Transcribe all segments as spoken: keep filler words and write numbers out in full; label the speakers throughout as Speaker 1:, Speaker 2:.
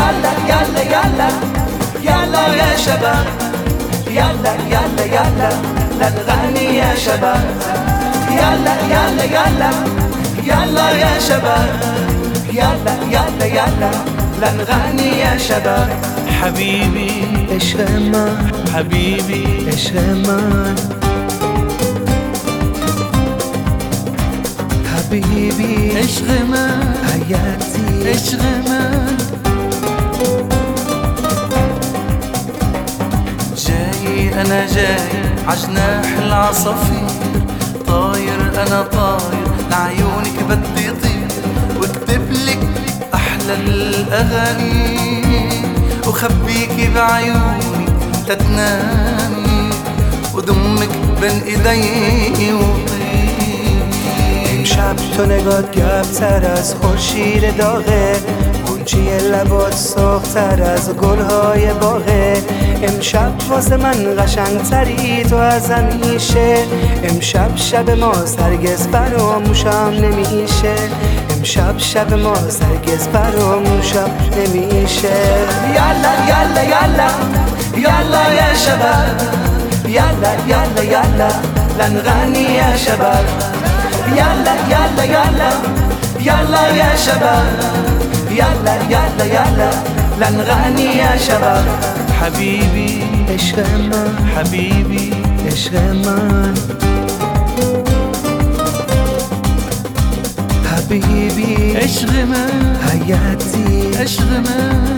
Speaker 1: يلا يلا يلا يلا يا شباب، يلا يلا يلا نغني يا شباب، يلا يلا يلا يلا يا شباب، يلا يلا يلا نغني يا شباب.
Speaker 2: حبيبي
Speaker 3: عشق من،
Speaker 2: حبيبي
Speaker 3: عشق من، حبيبي
Speaker 2: عشق من،
Speaker 3: حياتي
Speaker 2: عشق من. جاي أنا جاي عجناح العصافير، طاير أنا طاير لعيونك بدي طير، واكتبلك أحلى الأغاني، وخبيكي بعيوني تتنامي، وضمك بين ايدي وطير.
Speaker 3: امشب تو نگات گرم‌تر از خورشید داغه، گلچی لبات سرخ‌تر از گل‌های باغه. امشب واسه من قشنگ‌تری تو از همیشه، امشب شب ما هرگز فراموشم نمیشه، امشب شب ما هرگز فراموشم نمیشه.
Speaker 1: يلا يلا يلا يلا يا شباب، يلا يلا يلا لنغني يا شباب، يلا يلا يلا يلا يا شباب، يلا يلا يلا لنغني يا شباب.
Speaker 2: حبيبي
Speaker 3: عشق من،
Speaker 2: حبيبي
Speaker 3: عشق من، حبيبي
Speaker 2: عشق من،
Speaker 3: حياتي
Speaker 2: عشق من.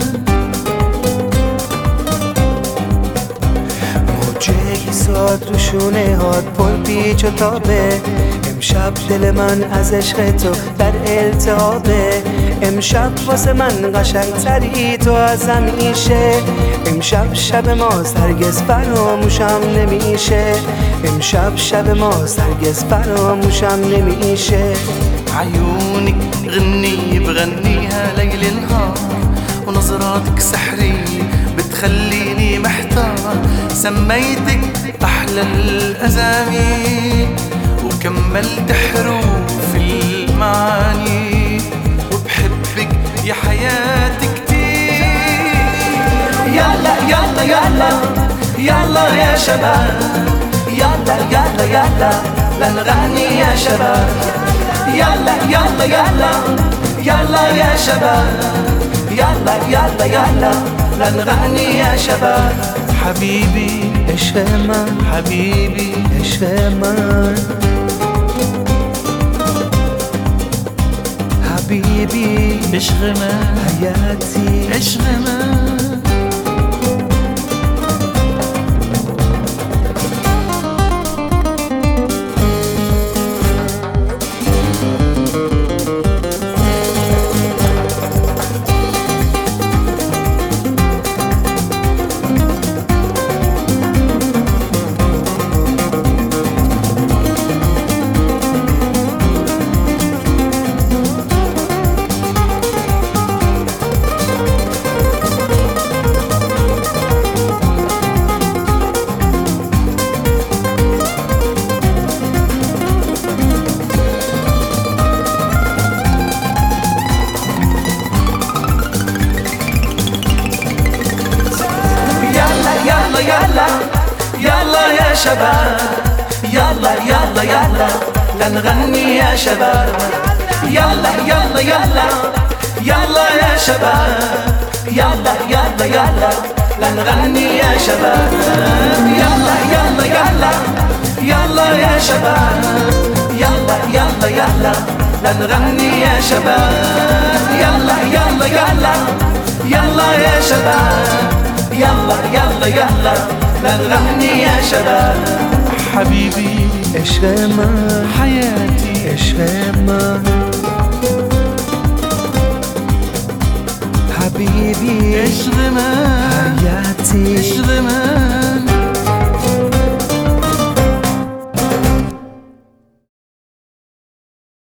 Speaker 3: موجه ساد تو شونه هات پر پیچ و تابه، امشب دل من از عشق تو در التهابه، امشب واسه من قشنگتری تو از همیشه، امشب شب ما هرگز فراموشم نمیشه، امشب شب ما هرگز فراموشم نمیشه.
Speaker 2: عيونك غنية بغنيها ليل نهار، ونظراتك سحرية بتخليني محتار، سميتك أحلى الأسامي، وكملت حروف المعاني، وبحبك يا حياتي كتير.
Speaker 1: يلا يلا يلا يلا يا شباب، يلا يلا يلا لنغني يا شباب، يلا يلا يلا يلا يا شباب، يلا يلا يلا لنغني يا شباب.
Speaker 2: حبيبي
Speaker 3: عشق من،
Speaker 2: حبيبي
Speaker 3: عشق من، حبيبي
Speaker 2: عشق من،
Speaker 3: حياتي
Speaker 2: عشق من.
Speaker 1: يلا يلا يا شباب، يلا يلا يلا لنغني يا شباب، يلا يلا يلا يلا يا شباب، يلا يلا يلا لنغني يا شباب، يلا يلا يلا يلا يا شباب، يلا يلا يلا لنغني يا شباب، يلا يلا يلا يلا يا شباب، يلا يلا يلا لنغني يا شباب.
Speaker 2: حبيبي
Speaker 3: عشق من،
Speaker 2: حياتي
Speaker 3: عشق من، حبيبي
Speaker 2: عشق من،
Speaker 3: حياتي
Speaker 2: عشق من.